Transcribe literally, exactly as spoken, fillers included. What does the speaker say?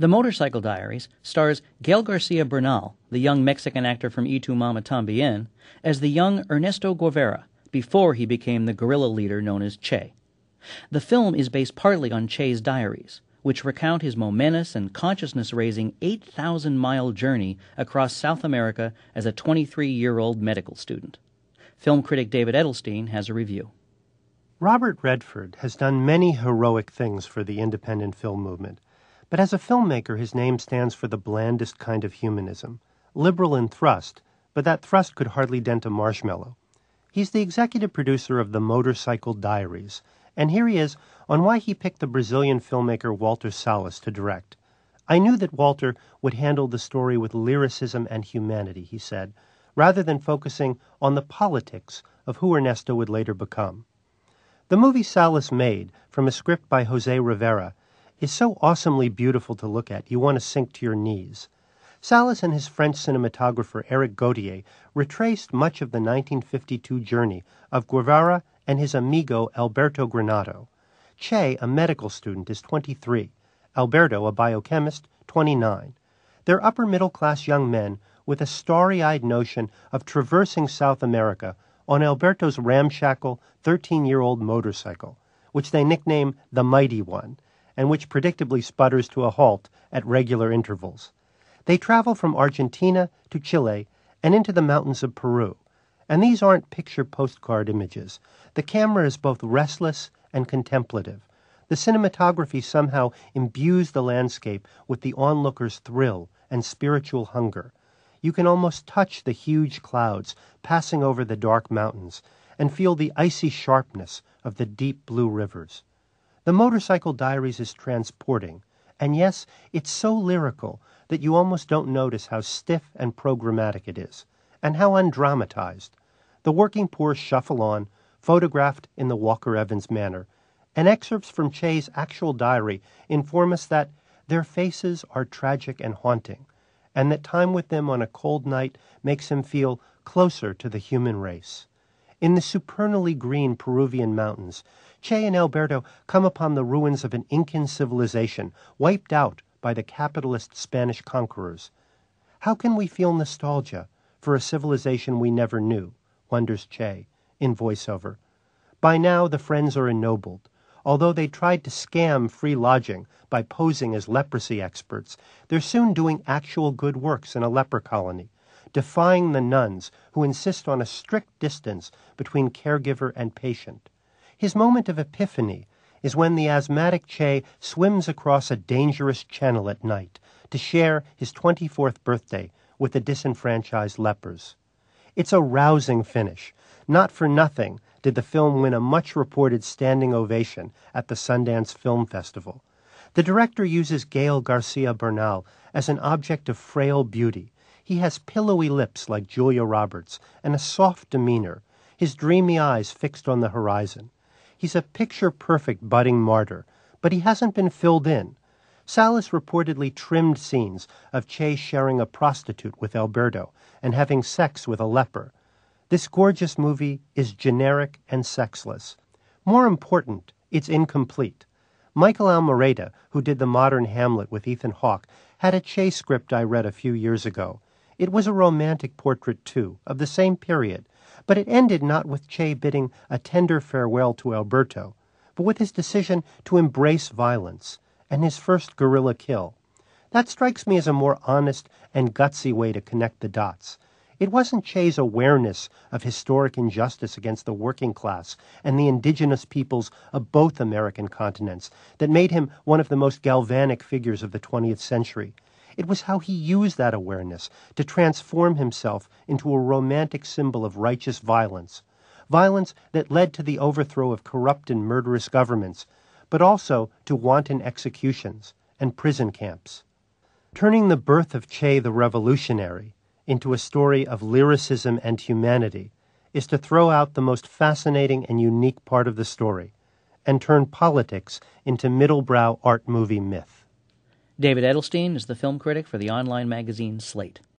The Motorcycle Diaries stars Gael Garcia Bernal, the young Mexican actor from Y Tu Mama Tambien, as the young Ernesto Guevara, before he became the guerrilla leader known as Che. The film is based partly on Che's diaries, which recount his momentous and consciousness-raising eight thousand mile journey across South America as a twenty-three-year-old medical student. Film critic David Edelstein has a review. Robert Redford has done many heroic things for the independent film movement, but as a filmmaker his name stands for the blandest kind of humanism, liberal in thrust, but that thrust could hardly dent a marshmallow. He's the executive producer of The Motorcycle Diaries, and here he is on why he picked the Brazilian filmmaker Walter Salles to direct. I knew that Walter would handle the story with lyricism and humanity, he said, rather than focusing on the politics of who Ernesto would later become. The movie Salles made, from a script by José Rivera, is so awesomely beautiful to look at you want to sink to your knees. Salles and his French cinematographer Eric Gautier retraced much of the nineteen fifty-two journey of Guevara and his amigo Alberto Granado. Che, a medical student, is twenty-three. Alberto, a biochemist, twenty-nine. They're upper-middle-class young men with a starry-eyed notion of traversing South America on Alberto's ramshackle thirteen-year-old motorcycle, which they nickname the Mighty One, and which predictably sputters to a halt at regular intervals. They travel from Argentina to Chile and into the mountains of Peru. And these aren't picture postcard images. The camera is both restless and contemplative. The cinematography somehow imbues the landscape with the onlooker's thrill and spiritual hunger. You can almost touch the huge clouds passing over the dark mountains and feel the icy sharpness of the deep blue rivers. The Motorcycle Diaries is transporting, and yes, it's so lyrical that you almost don't notice how stiff and programmatic it is, and how undramatized. The working poor shuffle on, photographed in the Walker Evans manner, and excerpts from Che's actual diary inform us that their faces are tragic and haunting, and that time with them on a cold night makes him feel closer to the human race. In the supernally green Peruvian mountains, Che and Alberto come upon the ruins of an Incan civilization wiped out by the capitalist Spanish conquerors. How can we feel nostalgia for a civilization we never knew, wonders Che, in voiceover. By now the friends are ennobled. Although they tried to scam free lodging by posing as leprosy experts, they're soon doing actual good works in a leper colony, defying the nuns who insist on a strict distance between caregiver and patient. His moment of epiphany is when the asthmatic Che swims across a dangerous channel at night to share his twenty-fourth birthday with the disenfranchised lepers. It's a rousing finish. Not for nothing did the film win a much-reported standing ovation at the Sundance Film Festival. The director uses Gael Garcia Bernal as an object of frail beauty. He has pillowy lips like Julia Roberts and a soft demeanor, his dreamy eyes fixed on the horizon. He's a picture-perfect budding martyr, but he hasn't been filled in. Salles reportedly trimmed scenes of Che sharing a prostitute with Alberto and having sex with a leper. This gorgeous movie is generic and sexless. More important, it's incomplete. Michael Almereyda, who did the modern Hamlet with Ethan Hawke, had a Che script I read a few years ago. It was a romantic portrait, too, of the same period, but it ended not with Che bidding a tender farewell to Alberto, but with his decision to embrace violence and his first guerrilla kill. That strikes me as a more honest and gutsy way to connect the dots. It wasn't Che's awareness of historic injustice against the working class and the indigenous peoples of both American continents that made him one of the most galvanic figures of the twentieth century. It was how he used that awareness to transform himself into a romantic symbol of righteous violence, violence that led to the overthrow of corrupt and murderous governments, but also to wanton executions and prison camps. Turning the birth of Che the Revolutionary into a story of lyricism and humanity is to throw out the most fascinating and unique part of the story and turn politics into middle-brow art movie myth. David Edelstein is the film critic for the online magazine Slate.